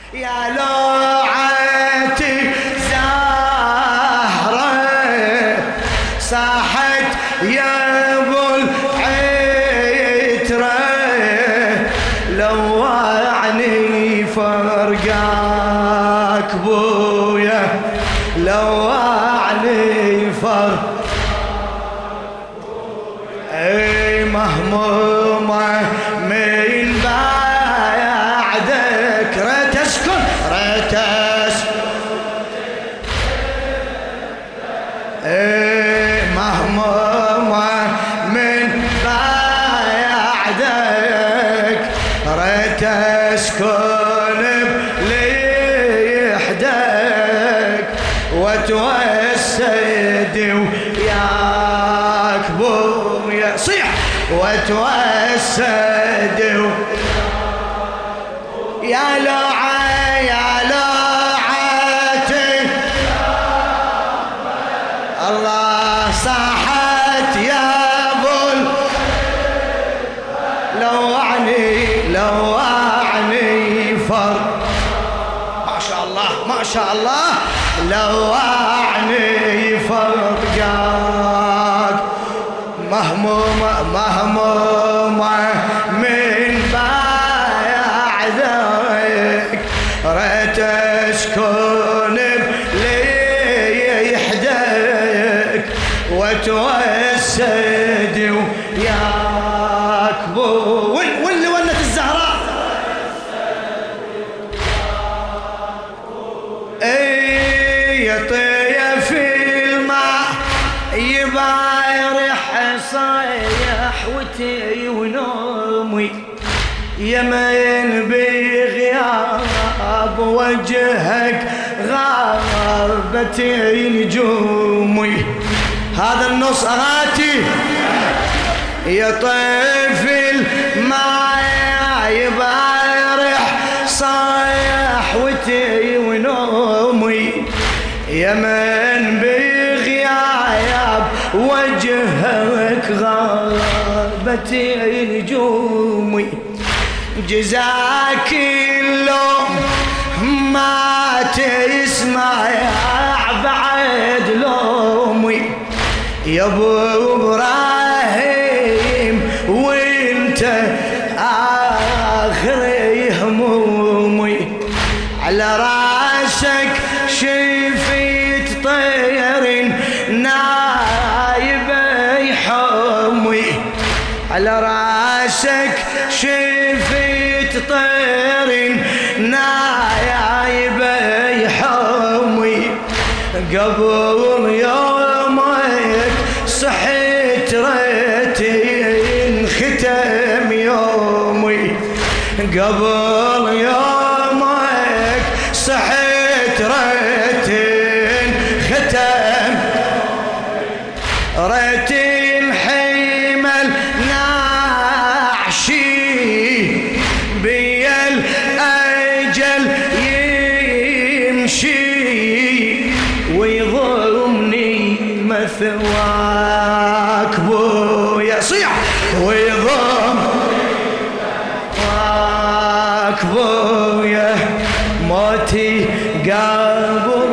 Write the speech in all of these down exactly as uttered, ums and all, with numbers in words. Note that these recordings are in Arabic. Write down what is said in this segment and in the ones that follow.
يا لوعتي زهرة صاحت يا ابو العترة لوعني فرقاك بويا لوعني فرقاك اي مهمومة من بعدك ريت اسكن ريت اسكن اي مهمومة من بعدك ريت اسكن بليحدك وتوسد وياك بويا صيح وتوسد يا لوعة يا لوعتي الله صاحت يا بول لوعني لوعني فر ما شاء الله ما شاء الله لوعني فرقاك مهمومة مهمومة من بعدك ريت اسكن بليحدك وتوسد وياك بو واللي ولت الزهراء اي يطيف الماء يبارح صيح وتي ونومي يمين بغياب وجهك غابتي نجومي هذا النص أغاتي يطيف الماء يبارح صيح وتي ونومي يمين بغياب وجهك غابتي نجومي جزاك اللوم ما تسمع بعد لومي يا ابو ابراهيم وانت اخر همومي على راسك شفيت طير نايب يحومي على راسك شفيت طير نايب يحومي قبل يومك صحيت ريتي ختم يومي قبل يومك صحيت ريتي ختم ريتي الحمل نعشي بيا الأجل يمشي ويضمني مثواك بويا صيح ويضمني مثواك بويا موتي قبل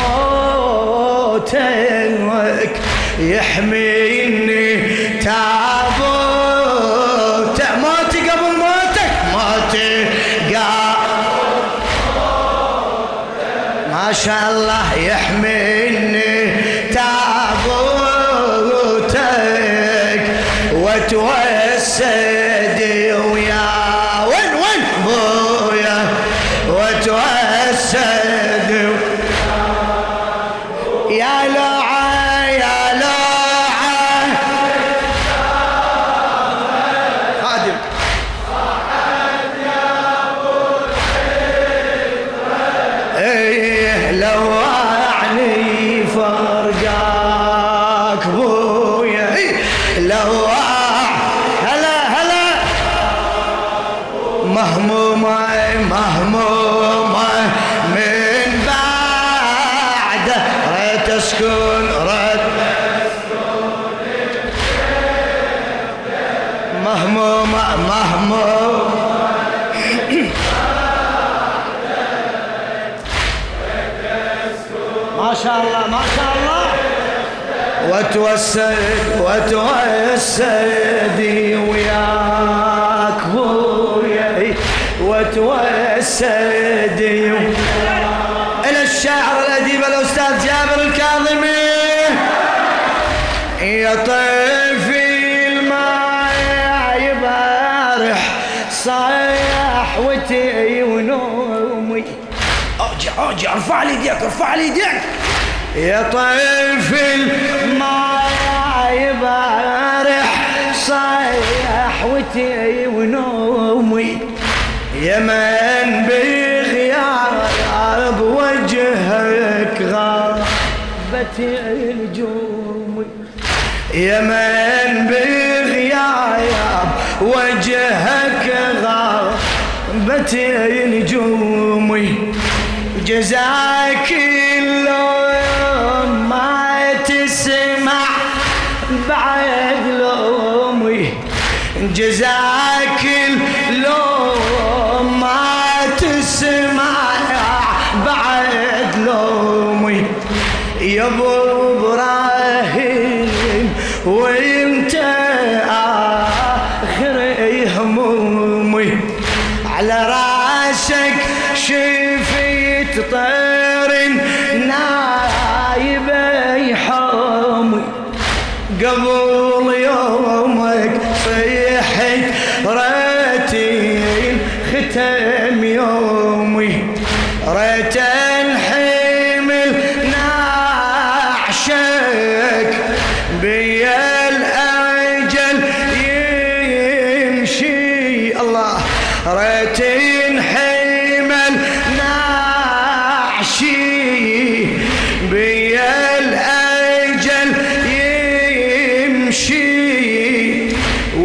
موتك يحميني تابوت موتي قبل موتك موتي قبل ما شاء الله يحميني تابوتك وتوسد ويا وين وين بويا وتوسد يا لوعة يا لوعة خادم ايه لوعني فرقاك بويا ايه لوع هلا هلا مهمومة مهمومة من بعد ريت اسكن ريت مهمومة مهمومة ما شاء الله ما شاء الله. وتوسد وتوسدي وياك بويا وتوسدي إلى الشاعر الأديب الأستاذ جابر الكاظمي. يا طيفي الماء يبارح صيحوتي ونومي. ارجع ارجع ارفع لي ايديك ارفع لي ايديك. يا طيفي الماء يبارح صيحوتي ونومي. يا من بغياب وجهك غابت الجومي. يا من بغياب وجهك غابت نجومي. جزاك اللوم ما تسمع بعد لومي. جزاك اللوم ما تسمع بعد لومي. يا ابو ابراهيم وانت اخر همومي. على راسك شفيت طير نايب يحومي. قبل يومك صيحت ريتين ختم يومي. ريت الحمل نعشك بيا الأجل يمشي. الله ريتين حمل نعشي بيا الأجل يمشي.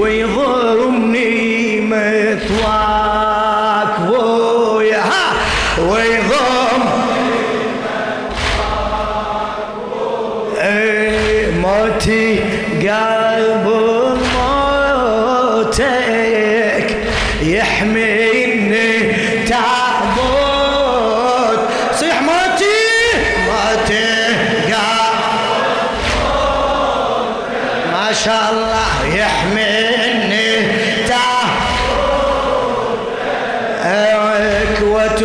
ويضمني مثواك بويا ويضم اي موتي قلب موتك يحميني تعبوت. صيح موتي موتي ما شاء الله يحميني تعبوت.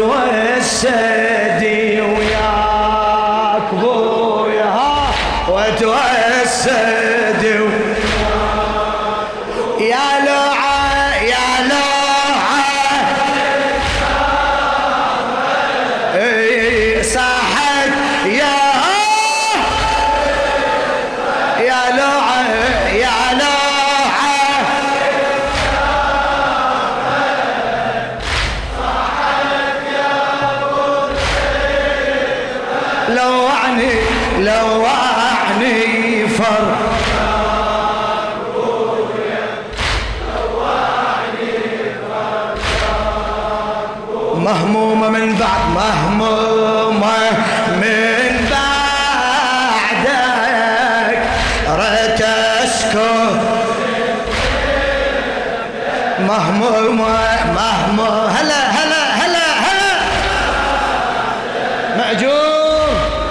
وتوسدي وياك بويا وتوسدي يا لوعة يا لوعة صاحت يا يا لوعة يا لوعة لوعني لوعني فر مهمومة من بعد مهمومة من بعدك ريت اسكت. مهمومة مهمومة هلا هلا هلا هلا مأجور.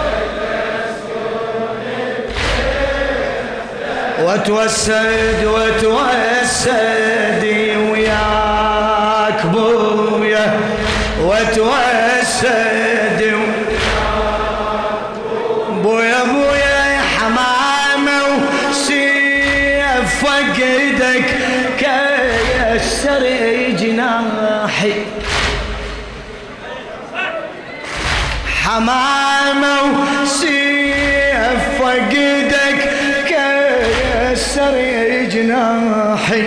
وتوسد وتوسدي وياك بويا وتوسدي بويا بويا حمامة وسيف فقدك كيسر جناحي. حمامة وسيف فقدك كيسر جناحي.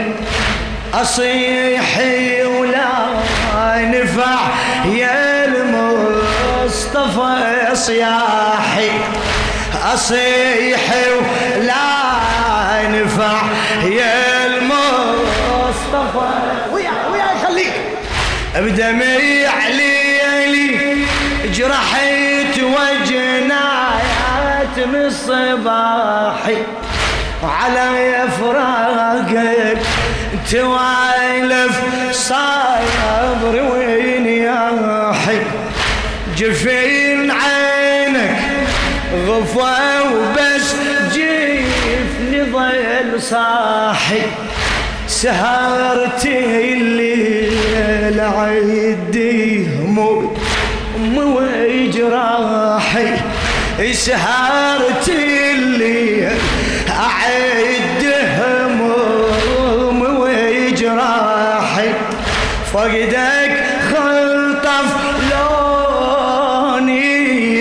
أصيحي ولا نفع يا المصطفى صياحي. أصيحي ولا نفع يا المصطفى ويا ويا خليك. بدمي عليلي جرحت وجنايات من صباحي. على فراقك توالف صابر وين يا حي. جفين عينك غفا وبس جفني ظل صاحي سهرتي الليل عدي هموم وجراحي سهرتي الليل أعد هموم وجراحي فقدك خلطف لوني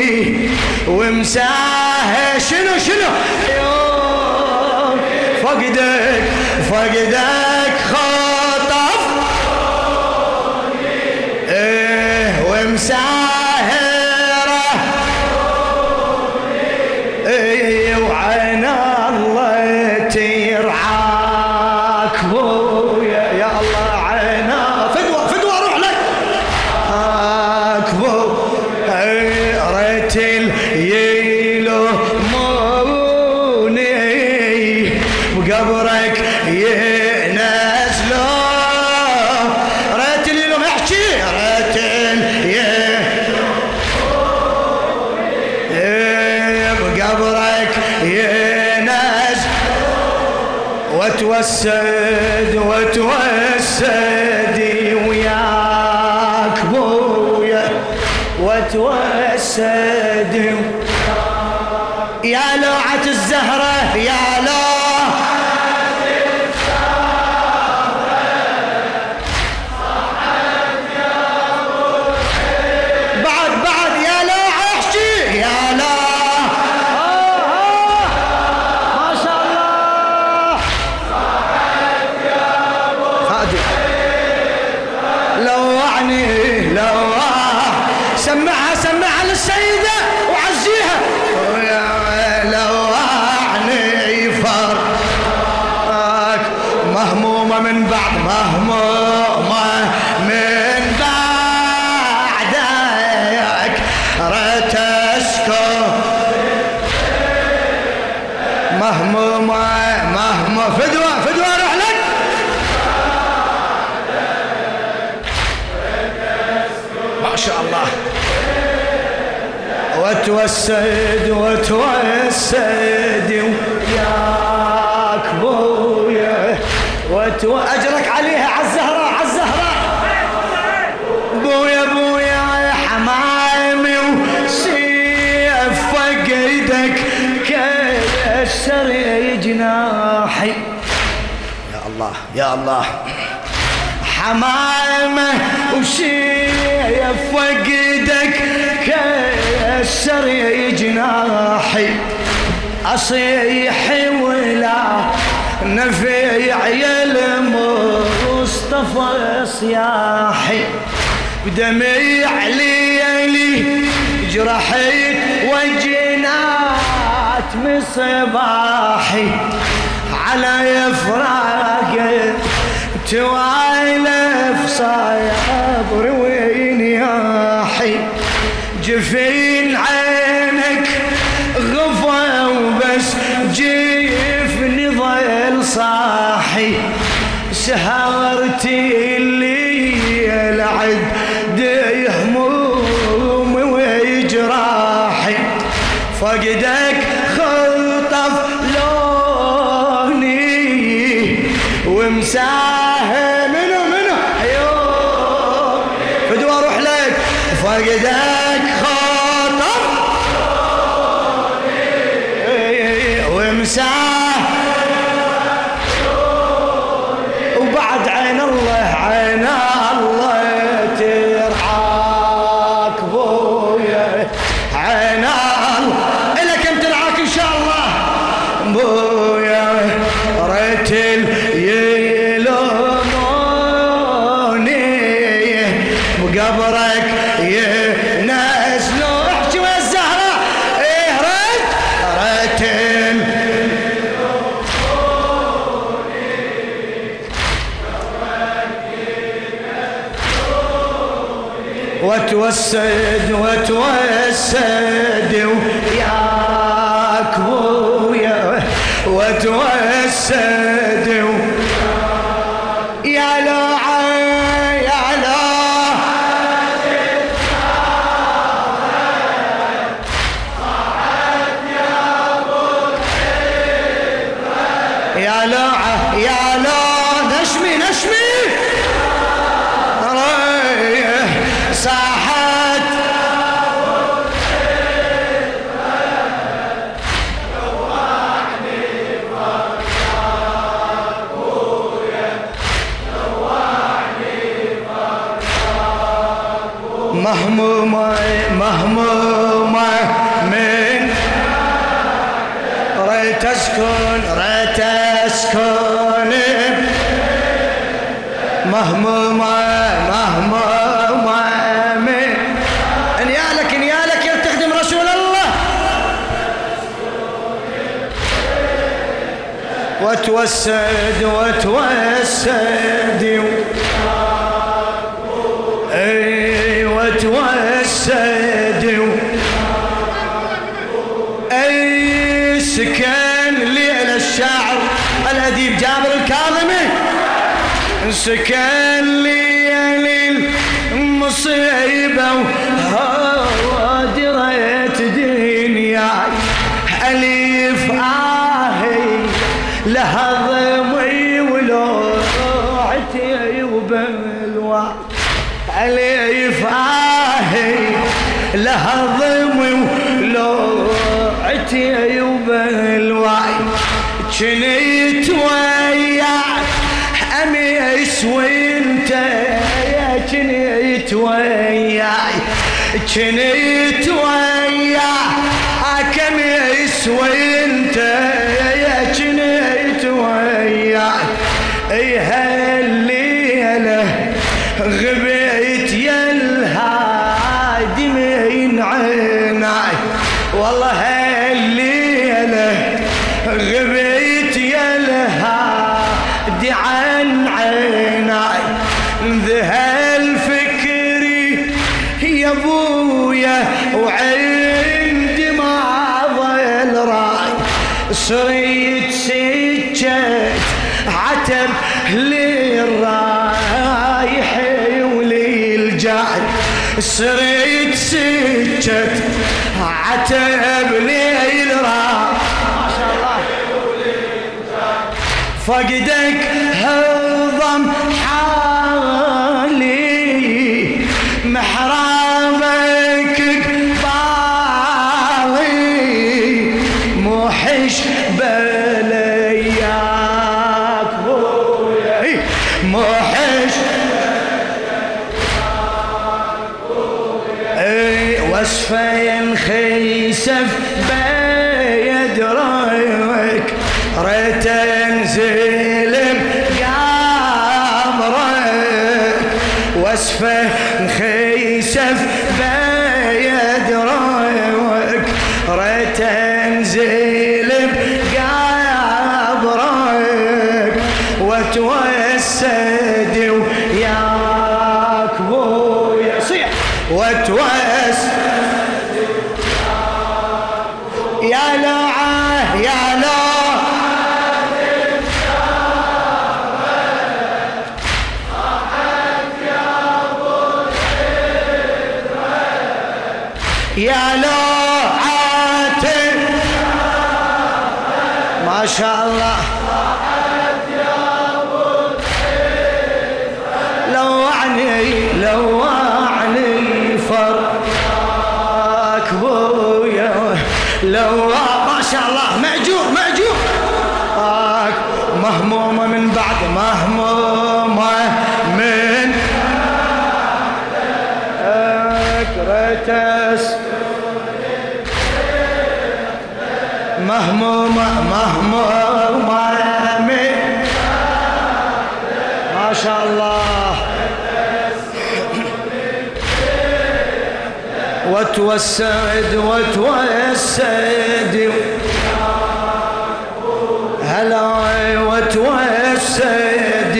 ومساه شنو شنو يوم فقدك فقدك خلطف لوني ايه ومساهره ايه وعين الله ترعاك بويا يا الله عينا فدوه فدوه روح لك اكبو ريت يلوموني بقبرك ينزلوا ريت يلوم احكي ريت بقبرك ينزل وتوسد وتوسدي وياك بويا وتوسدي يا لوعة الزهرة يا لوعة الزهرة بعد بعد يا لوعة احكي يا لوعة ما شاء الله لوعني لوعني سمعها سمعها للسيدة وعزيها لوعني فرقك مهمومة من بعد مهمومة من بعدك ريت اسكت مهمومة مهمومة فدوة فدوة روح لك ما شاء الله وتوسد وتوسد وياك بويا وتو اجرك عليها عالزهراء عالزهراء بويا بويا حمامي وسيف فقدك كسر جناحي يا الله يا الله حمامه وسيف فقدك كسر جناحي أصيح ولا نفيع يا المصطفى صياحي بدمي عليلي جرحيت وجنات مصباحي على يفراق توالف صابر وينياحي جفين عينك غفا وبس جفني ظل صاحي سهرتي الليل عد هموم وجراحي فقدك خلطف لوني ومساه منو منو ايوه فدوى اروح لك فقدك خلطف ومساه وبعد عين الله عين الله ترعاك بويا عين الله إلك انت ترعاك ان شاء الله بويا ريت يلوموني بقبرك ينزلوا احكي ويا الزهرة ايه ريت ريت وتوسد وتوسد وياك بويا وتوسد يا لوعة يا لوعة مهمومة مهمومة من ريت اسكن ريت اسكن مهمومة مهمومة من انيالك انيالك يا تخدم رسول الله وتوسد وتوسد اي وتوسد اي سكن ليل الشاعر الأديب جابر الكاظمي سكن ليل المصيبة وهادرت دنياي أليف آهي لها ضمي ولوعتي وبالواي أليف آهي لها ضمي ولوعتي وبالواي جنيت وياك أميس وانت يا جنيت وياي جنيت وياك أميس وانت يا جنيت وياي اي هالليلة غبيت يا الهادي من عيناي والله هالليلة غبيت يا الهادي عن عيناي ذهل فكري يا ابويا وعندي ما ظل راي صريت سجت عتب للرايح وللجاي صريت سجت عتب للرايح ما شاء الله فقدك هضم حالي محرابك قبالي موحش بلياك بويا موحش اي وصفه ينخسف بيد رايك ريت انزل بقمرك وصفه نخسف بيد رايك ريت انزل بقبرك وتوسد وياك بويا صيح وتوسد يا لعه يا لعه يا لوعة ما شاء الله لوعني لوعني فرقك بويا لوع ما شاء الله مأجور مأجور مهمومة من بعد مهمومة من أكرتس مهمومة مهمومة من ما شاء الله وتوسد وتوسد هلا وتوسد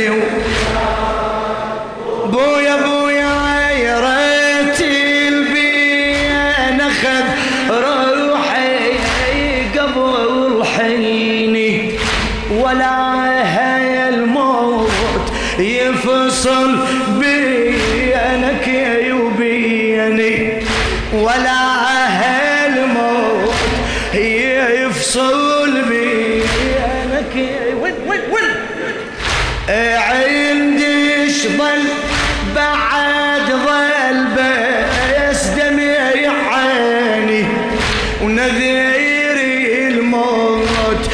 بويا بويا يا ريت البين اخذ روحي قبل حيني ولا هي الموت يفصل بينك وبيني ولا هالموت يفصل بينك وين وين وين عنديش ظل بعد ظل بس دمع عيني ونذيري الموت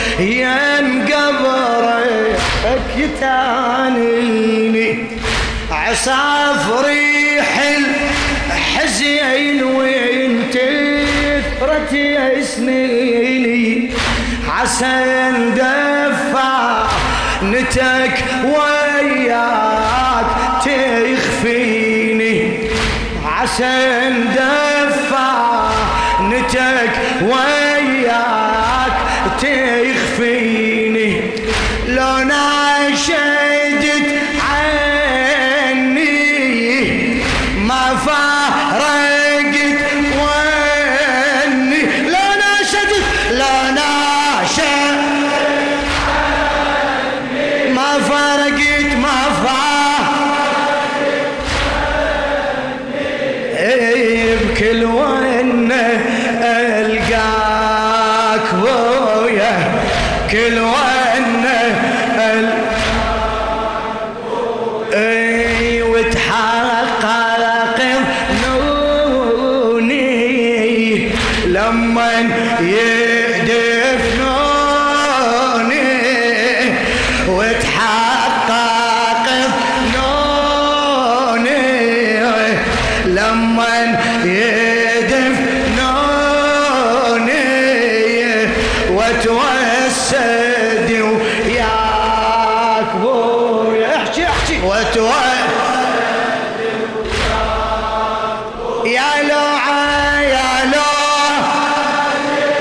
ينقبرك يتانيني عصافري حل عشرة سنيني عسى ندفع نتك وياك تخفيني، عسى ندفع نتك وياك تخفيني، لو ناشدت عني ما فارقت واني، لو ناشدت لو ناشدت ما فارقت ما فارقت ايه بكل وين القاك ويا كل وين اي وتحقق ظنوني لما يدفنوني، وتحقق ظنوني لما يدفنوني، وتوسد وياك بويا احكي احكي وتوسد يا لوعة يا لوعة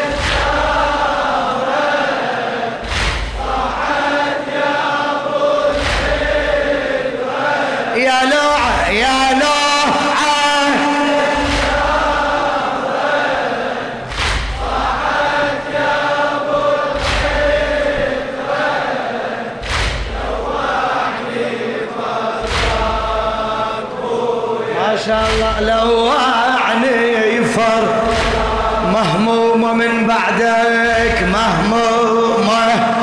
يا لوعة يا لوعة ما شاء الله لوعني فر مهمومة من بعدك مهمومة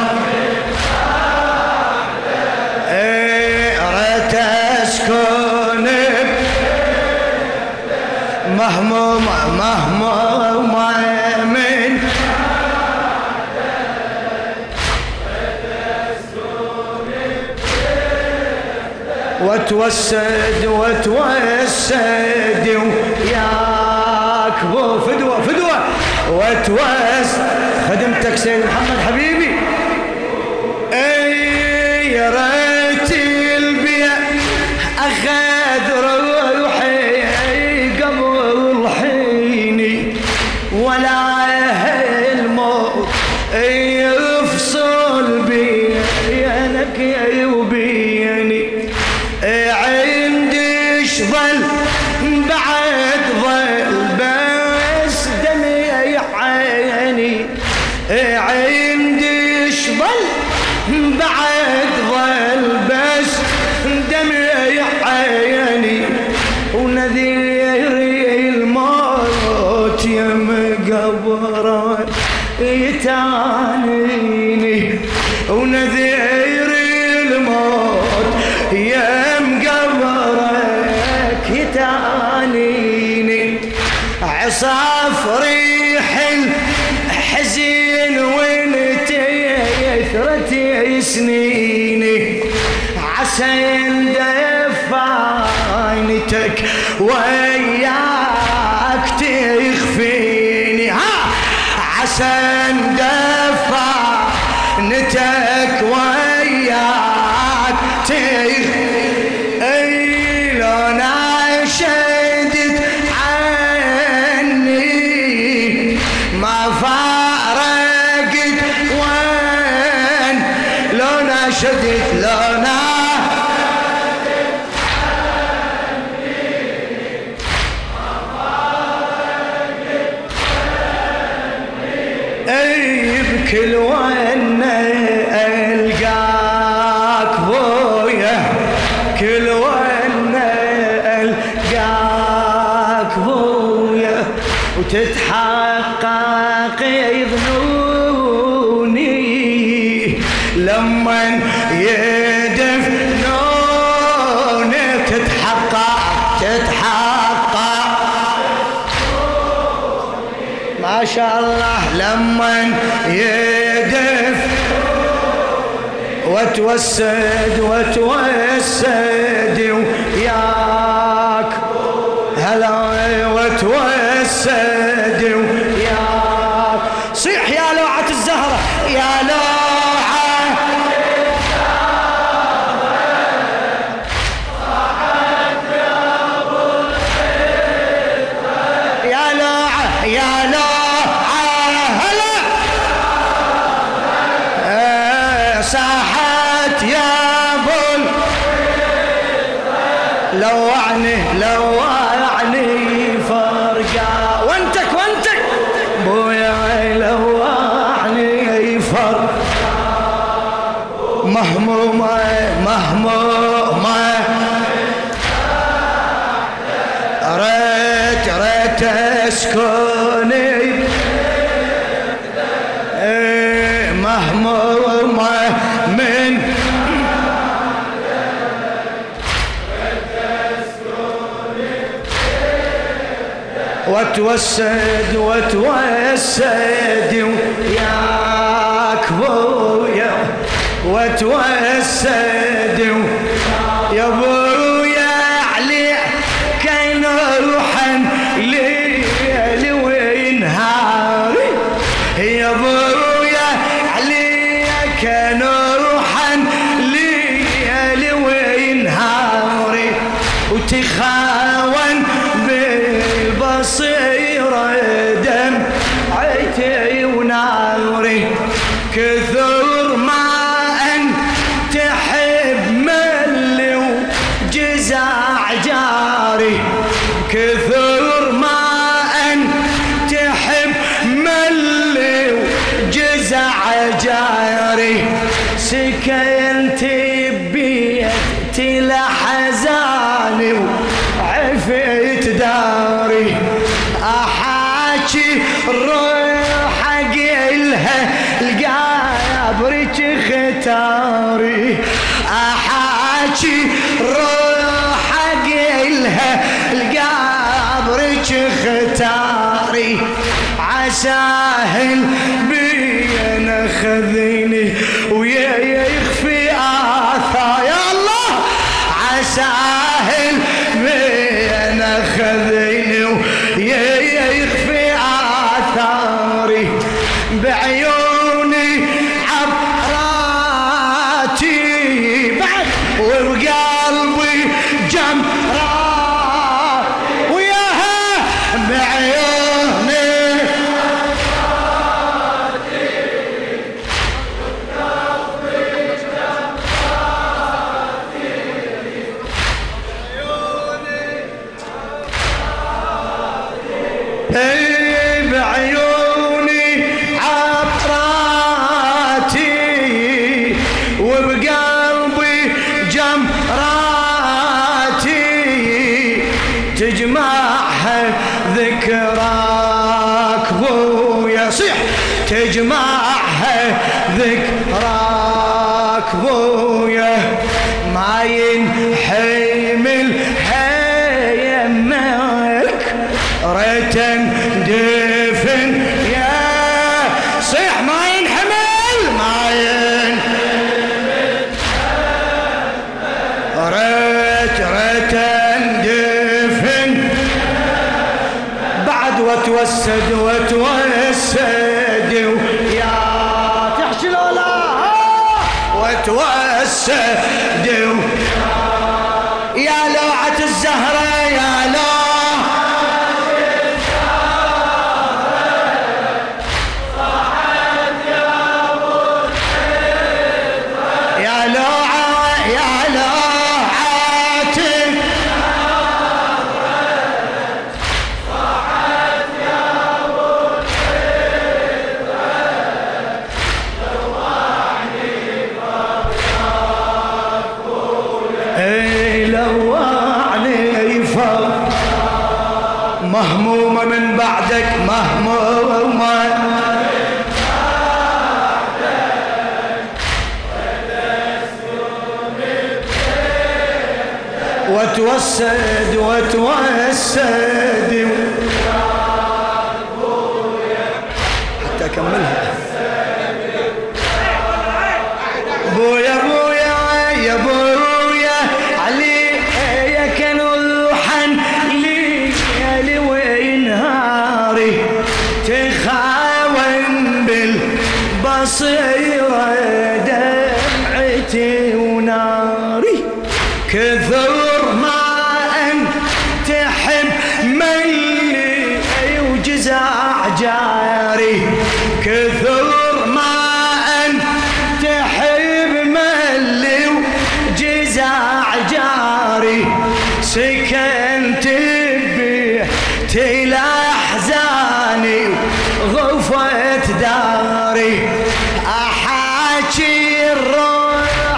ايه ريت اسكن مهمومة مهمومة من وتوسد وتوسد وياك بو فدوة فدوة وتوسد خدمتك سيد محمد حبيبي. اي يا ريت البيع اخذ روحي قبل حيني، ولا الموت يفصل بينك وبيني، عندي شظل بعد ظل بس دمي عيني، عندي شظل بعد ظل بس دمي عيني، ونذير الموت يم قبره يتانيني، ونذير الموت يم قبرك يتانيني، عصاف ريح الحزين وانت يثرت سنيني، عسى ندفع عينتك وياك تخفيني، ها عسى ندفع نتك وياك تخفيني، اي لو ناشدت عني ما فارقت وين، لو ناشدت لو ناشدت عني ما فارقت وين، اي بكل وين القاك بويا كل وين القاك بويا، وتتحقق ظنوني لما يدفنوني، تتحقق تتحقق ما شاء الله لما يدفنوني، وتوسد وتوسد وياك هلا وتوسد وياك تسكني مهمومة من وتوسد وتوسد وياك بويا وتوسد يا بويا علي كان روحا ليل ونهاري يا بويا علي كان روحا ليل ونهاري وتخاون بالبصيرة دمعتي وناري كثر ما أن تحب ملي وجزع جاري كثر ما أن تحب ملي وجزع جاري سكنت ببيتي لحزاني وعفيت داري أحاكي الروح أقلها القابرك ختاري أحاكي الروح أقلها القابرك ختاري عساهل بين خذيني ويا يخفي آثار يا الله عساهل بين خذيني ويا يخفي آثاري بعيوني عبراتي بعد وبقلبي جمرات وياها بعيوني اي بعيوني عطراتي وبقلبي جمراتي تجمعها ذكراك بويا صيح تجمعها ذكراك بويا ما ينحمل هيمك ريتن دفن يا صيح ما ينحمل ما ينحمل ريت ريتن دفن بعد وتوسد وتوسد يا تحشي لولا وتوسد يا لوعة الزهرة يا لوعة يا لوعة يا لوعتي صاحت يا ابو لوعني فرقاك اي لوعني فرق مهمومة من بعدك مهمومة وتوسد وتوسد حتى أكملها بويا بويا يا بويا علي يا كان روحا لي ونهاري تخاون بالبصيرة دمعتي وناري كثر ما أن تحب ملي وجزع جاري كثر ما أن تحب ملي وجزع جاري سكنت ببيتي لأحزاني غفت داري أحاكي الروح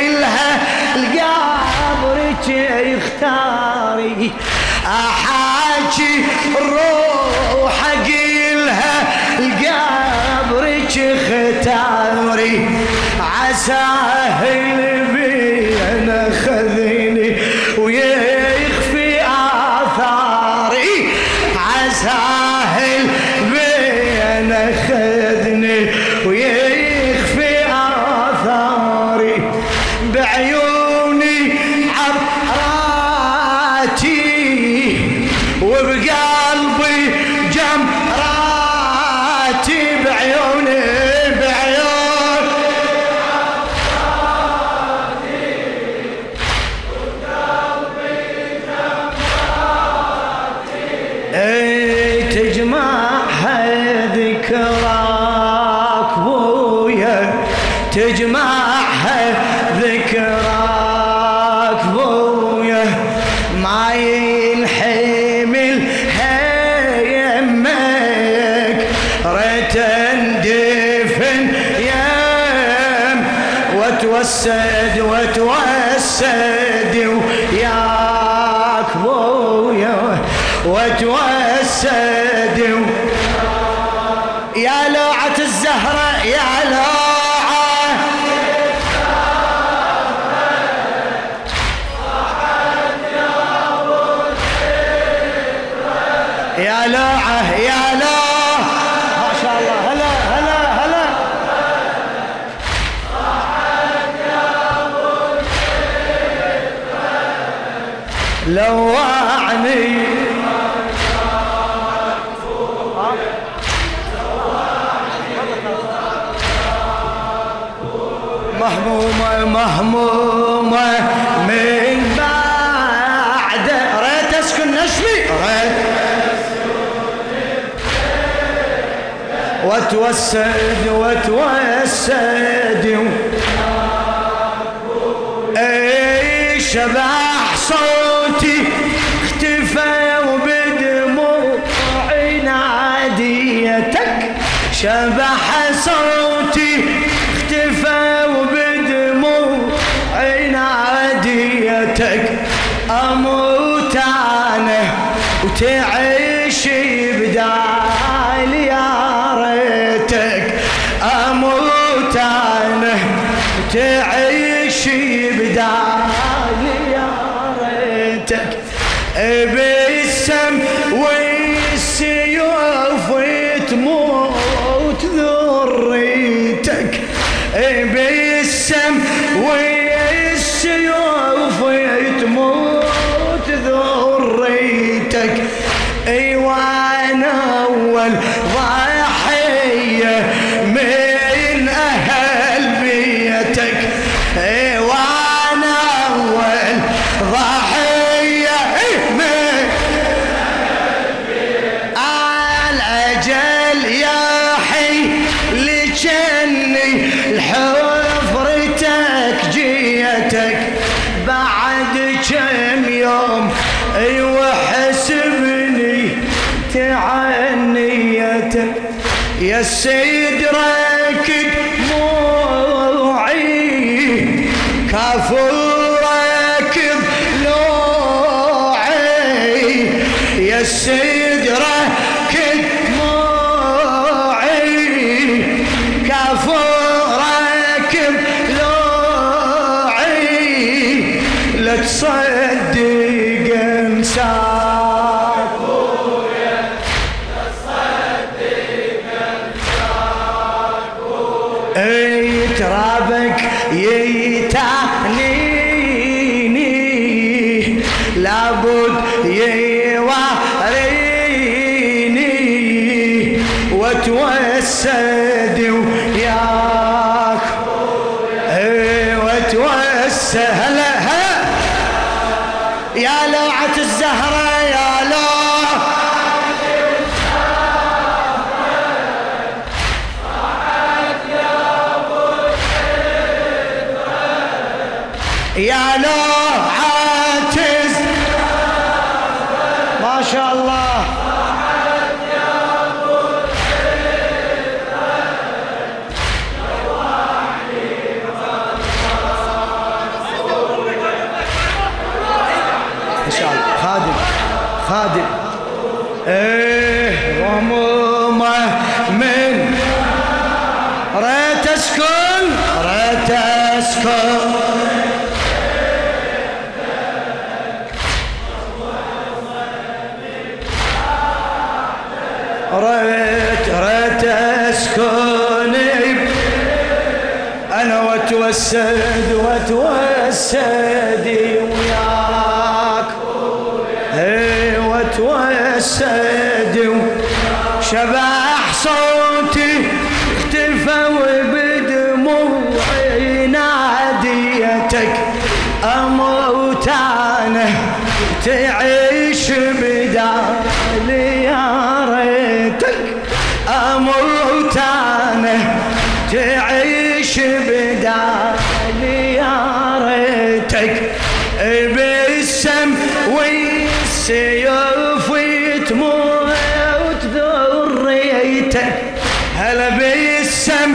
أقلها القابرك يختاري أحاكي حاجي الروح اقيلها القبرك ختامري عساه البين خذني ويخفي آثاري عساه البين خذني ويخفي آثاري بعيوني عبراتي وبقلبي جمراتي بعيوني بعيون عبراتي وبقلبي جمراتي اي تجمعها ذكراك بويا تجمعها ذكراك بويا ما ينحمل هيمك ريت اندفن يم وتوسد وتوسد وياك بويا وتوسد يا لوعة الزهرة يا لوعة يا لوعة يا لوعة ما شاء الله هلا هلا هلا لوعني مهمومة مهمومة من بعد ريت اسكن نشمي ريت وتوسد وتوسد اي شبح صوتي اختفى وبدموع ناديتك شبح صوتي اختفى وبدموع ناديتك اموت انا وتعيش بدالي يا ريتك اموت انا وتعيش بدالي يا ريتك بالسم والسيوف وتموت ذريتك بالسم والسيوف تموت ذريتك اي وانا اول ضحيه من اهل بيتك اي وانا اول ضحيه من الاجل يا حي لجني الحفرتك جيتك بعد كم يوم ايوه حسبني تعنيتك يا سيد ركد موعي كافور ركض لوعي يا سيد ركد موعي كافور ركض لوعي لا تصدق انساك لا تصدق انساك اي ترابك يتعنيني لابد يواريني وتوسد وياك اي وتوسد هلا هلا يا لوعة الزهرة يا لوعة يا لوعة ما شاء الله خادم خادم ايه وهمومه من ريت اسكن ريت اسكن ريت ريت اسكن انا واتوسد واتوسدي وياك اي واتوسدي شبح صوتي اختفى وبدموعي ناديتك اموت انا تعيش بدالي يا ريتك اموت انا تعيش بدالي يا ريتك بالسم والسيوف تموت ذريتك هلا بالسم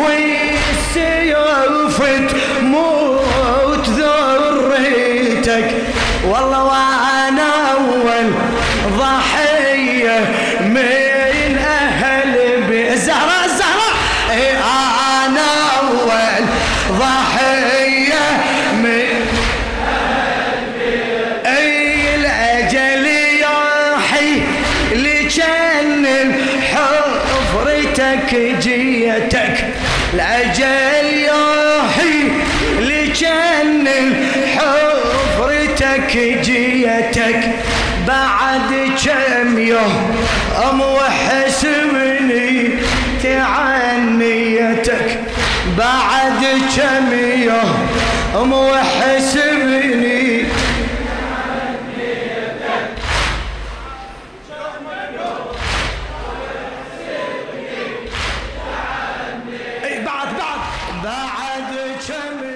والسيوف تموت ذريتك والله وانا اول ضحيه من اهل الزهراء الزهراء انا اول ضحيه من اي الاجل يحي لجن حفرتك جيتك الاجل يحي لجن حفرتك جيتك بعد كم يوم وحسبني تعنيتك بعد كم يوم وحسبني اي بعد بعد بعد كم